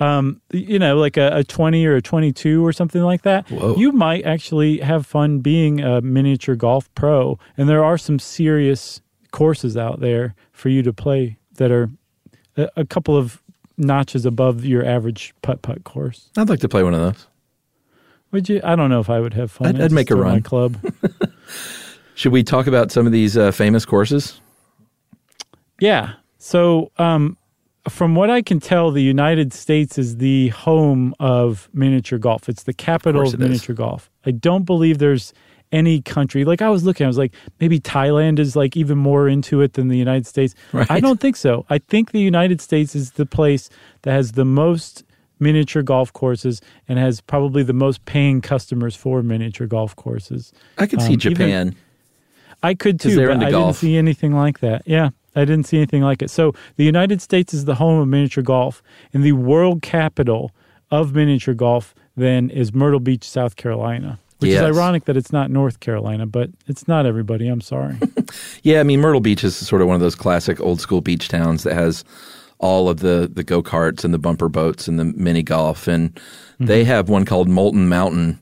Like a 20 or a 22 or something like that. Whoa. You might actually have fun being a miniature golf pro. And there are some serious courses out there for you to play that are a couple of notches above your average putt-putt course. I'd like to play one of those. Would you? I don't know if I would have fun. I'd make a run. My club. Should we talk about some of these famous courses? Yeah. So from what I can tell, the United States is the home of miniature golf. It's the capital of miniature golf. I don't believe there's any country. Like I was like maybe Thailand is like even more into it than the United States. Right. I don't think so. I think the United States is the place that has the most miniature golf courses and has probably the most paying customers for miniature golf courses. I could see Japan. I could too, but I didn't see anything like that. Yeah, I didn't see anything like it. So the United States is the home of miniature golf, and the world capital of miniature golf then is Myrtle Beach, South Carolina. Which is ironic that it's not North Carolina, but it's not everybody. I'm sorry. Yeah, I mean, Myrtle Beach is sort of one of those classic old school beach towns that has all of the go-karts and the bumper boats and the mini golf. And they have one called Molten Mountain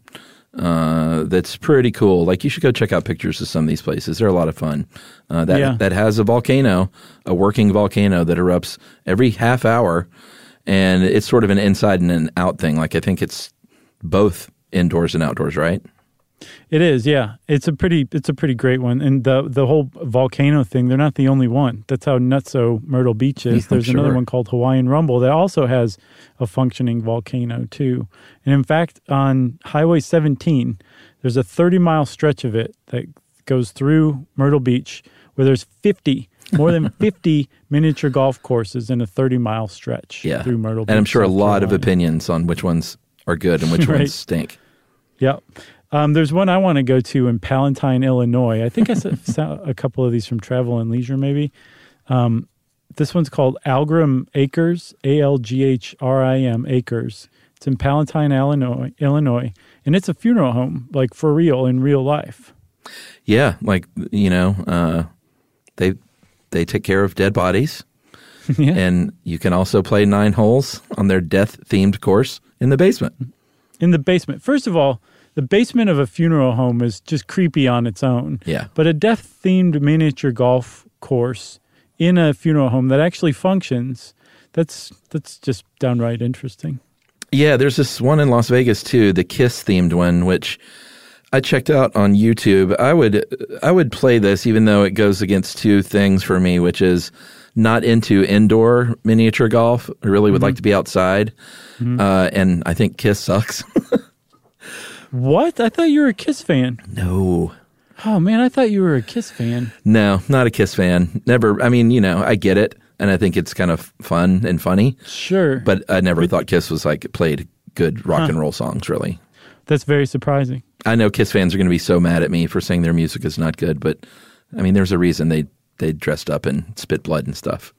that's pretty cool. Like, you should go check out pictures of some of these places. They're a lot of fun. That has a volcano, a working volcano that erupts every half hour. And it's sort of an inside and an out thing. Like, I think it's both indoors and outdoors, right? It is, yeah. It's a pretty great one. And the whole volcano thing, they're not the only one. That's how nutso Myrtle Beach is. Yeah, There's another one called Hawaiian Rumble that also has a functioning volcano too. And in fact, on Highway 17, there's a 30-mile stretch of it that goes through Myrtle Beach where there's more than 50 miniature golf courses in a 30-mile stretch through Myrtle Beach. And I'm sure South a lot of Carolina. Opinions on which ones are good and which ones stink. Yep. There's one I want to go to in Palatine, Illinois. I think I saw a couple of these from Travel and Leisure, maybe. This one's called Algrim Acres, Alghrim Acres. It's in Palatine, Illinois, and it's a funeral home, like for real, in real life. Yeah, like, they take care of dead bodies. Yeah. And you can also play 9 holes on their death-themed course in the basement. In the basement. First of all, the basement of a funeral home is just creepy on its own. Yeah. But a death-themed miniature golf course in a funeral home that actually functions, that's just downright interesting. Yeah, there's this one in Las Vegas too, the Kiss-themed one, which I checked out on YouTube. I would play this even though it goes against two things for me, which is not into indoor miniature golf. I really would like to be outside. And I think Kiss sucks. What? I thought you were a Kiss fan. No. Oh, man, I thought you were a Kiss fan. No, not a Kiss fan. Never. I mean, I get it, and I think it's kind of fun and funny. Sure. But I never thought Kiss was played good rock and roll songs, really. That's very surprising. I know Kiss fans are going to be so mad at me for saying their music is not good, but I mean, there's a reason they dressed up and spit blood and stuff.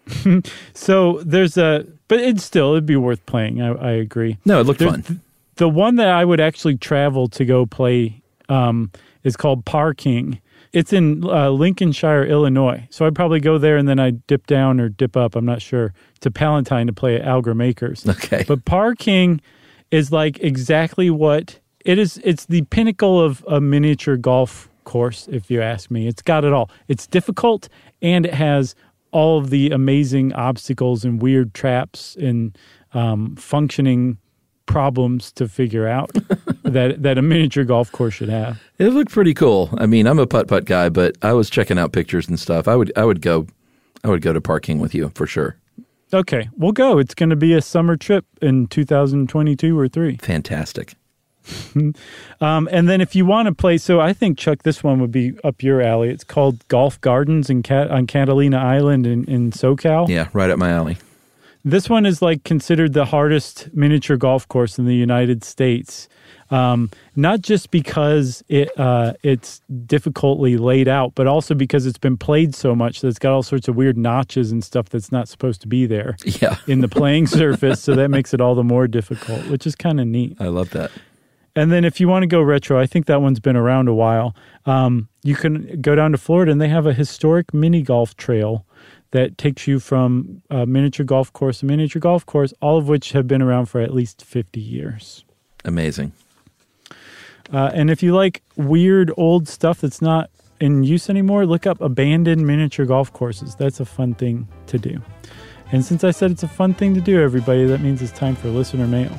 So but it'd be worth playing. I agree. No, it looked fun. The one that I would actually travel to go play is called Parking. It's in Lincolnshire, Illinois. So I'd probably go there and then I'd dip down or dip up, I'm not sure, to Palatine to play at Algram Acres. Okay. But Parking is exactly what it is. It's the pinnacle of a miniature golf course, if you ask me. It's got it all. It's difficult, and it has all of the amazing obstacles and weird traps and functioning problems to figure out that a miniature golf course should have. It looked pretty cool. I mean, I'm a putt-putt guy, but I was checking out pictures and stuff. I would go to Parking with you for sure. Okay, we'll go. It's going to be a summer trip in 2022 or 3. Fantastic. And then if you want to play, so I think, Chuck, this one would be up your alley. It's called Golf Gardens on Catalina Island in SoCal. Yeah, right up my alley. This one is considered the hardest miniature golf course in the United States. Not just because it's difficultly laid out, but also because it's been played so much that it's got all sorts of weird notches and stuff that's not supposed to be there in the playing surface. So that makes it all the more difficult, which is kind of neat. I love that. And then if you want to go retro, I think that one's been around a while. You can go down to Florida, and they have a historic mini golf trail that takes you from miniature golf course to miniature golf course, all of which have been around for at least 50 years. Amazing. And if you like weird old stuff that's not in use anymore, look up abandoned miniature golf courses. That's a fun thing to do. And since I said it's a fun thing to do, everybody, that means it's time for listener mail.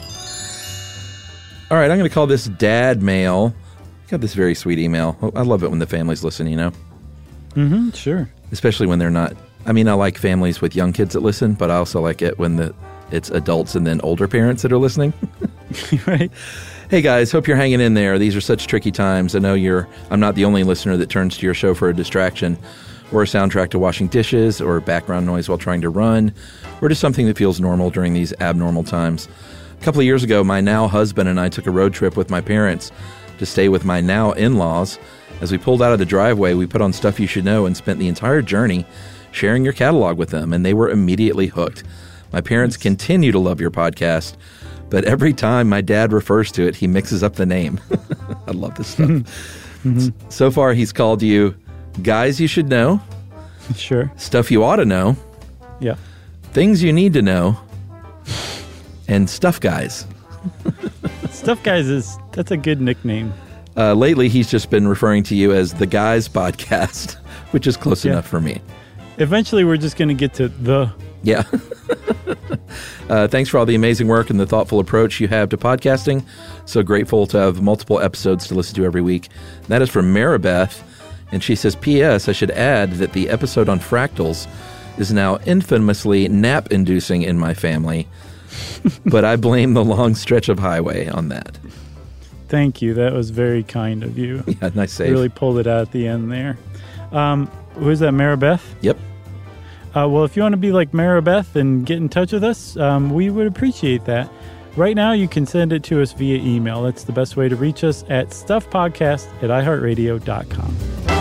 All right, I'm going to call this Dad Mail. Got this very sweet email. I love it when the families listen, Mm-hmm, sure. Especially when they're not. I mean, I like families with young kids that listen, but I also like it when it's adults and then older parents that are listening. Right. Hey guys, hope you're hanging in there. These are such tricky times. I know I'm not the only listener that turns to your show for a distraction or a soundtrack to washing dishes or background noise while trying to run or just something that feels normal during these abnormal times. A couple of years ago, my now husband and I took a road trip with my parents to stay with my now in-laws. As we pulled out of the driveway, we put on Stuff You Should Know and spent the entire journey sharing your catalog with them, and they were immediately hooked. My parents continue to love your podcast, but every time my dad refers to it, he mixes up the name. I love this stuff. Mm-hmm. So far, he's called you Guys You Should Know. Sure. Stuff You Ought to Know. Yeah. Things You Need to Know. And Stuff Guys. Stuff Guys that's a good nickname. Lately, he's just been referring to you as the Guys Podcast, which is close enough for me. Eventually, we're just going to get to the. Yeah. Thanks for all the amazing work and the thoughtful approach you have to podcasting. So grateful to have multiple episodes to listen to every week. That is from Maribeth, and she says, P.S. I should add that the episode on fractals is now infamously nap-inducing in my family, but I blame the long stretch of highway on that. Thank you. That was very kind of you. Yeah, nice save. Really pulled it out at the end there. Who is that, Maribeth? Yep. Well, if you want to be like Maribeth and get in touch with us, we would appreciate that. Right now, you can send it to us via email. That's the best way to reach us at stuffpodcast@iheartradio.com.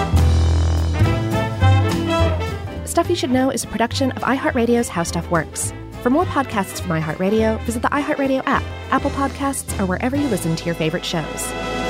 Stuff You Should Know is a production of iHeartRadio's How Stuff Works. For more podcasts from iHeartRadio, visit the iHeartRadio app, Apple Podcasts, or wherever you listen to your favorite shows.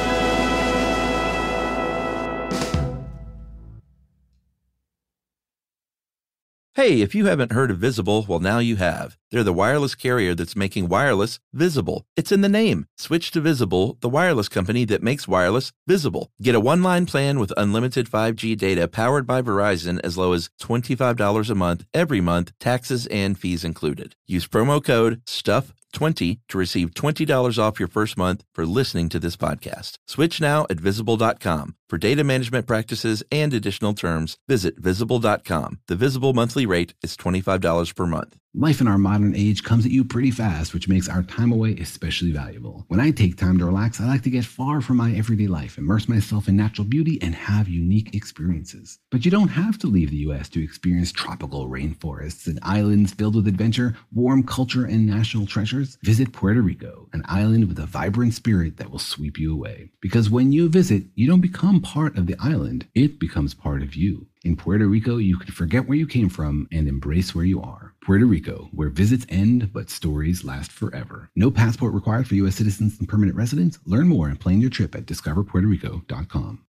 Hey, if you haven't heard of Visible, well, now you have. They're the wireless carrier that's making wireless visible. It's in the name. Switch to Visible, the wireless company that makes wireless visible. Get a one-line plan with unlimited 5G data powered by Verizon as low as $25 a month, every month, taxes and fees included. Use promo code STUFF20 to receive $20 off your first month for listening to this podcast. Switch now at Visible.com. For data management practices and additional terms, visit Visible.com. The Visible monthly rate is $25 per month. Life in our modern age comes at you pretty fast, which makes our time away especially valuable. When I take time to relax, I like to get far from my everyday life, immerse myself in natural beauty, and have unique experiences. But you don't have to leave the U.S. to experience tropical rainforests and islands filled with adventure, warm culture, and national treasures. Visit Puerto Rico, an island with a vibrant spirit that will sweep you away. Because when you visit, you don't become part of the island, it becomes part of you. In Puerto Rico, you can forget where you came from and embrace where you are. Puerto Rico, where visits end, but stories last forever. No passport required for U.S. citizens and permanent residents. Learn more and plan your trip at discoverpuertorico.com.